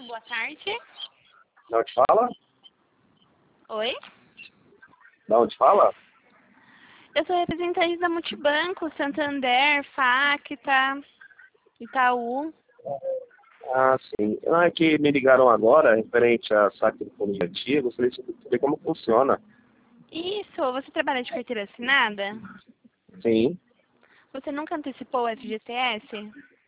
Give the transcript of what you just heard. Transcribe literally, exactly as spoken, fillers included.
boa tarde. De onde fala? Oi? De onde fala? Eu sou representante da Multibanco, Santander, Facta, Itaú. Ah, sim. Ah, é que me ligaram agora, referente a saque do fundo de garantia. Gostaria de saber como funciona. Isso, você trabalha de carteira assinada? Sim. Você nunca antecipou o F G T S?